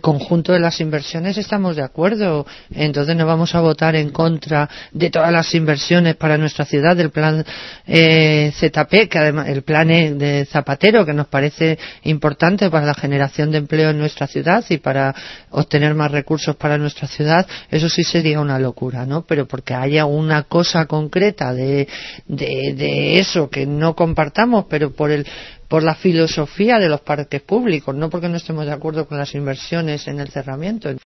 conjunto de las inversiones estamos de acuerdo. Entonces no vamos a votar en contra de todas las inversiones para nuestra ciudad, del plan ZP, que además el plan de Zapatero, que nos parece importante para la generación de empleo en nuestra ciudad y para obtener más recursos para nuestra ciudad. Eso sí sería una locura, ¿no? Pero porque haya una cosa concreta de eso que no compartamos, pero por la filosofía de los parques públicos, no porque no estemos de acuerdo con las inversiones en el cerramiento.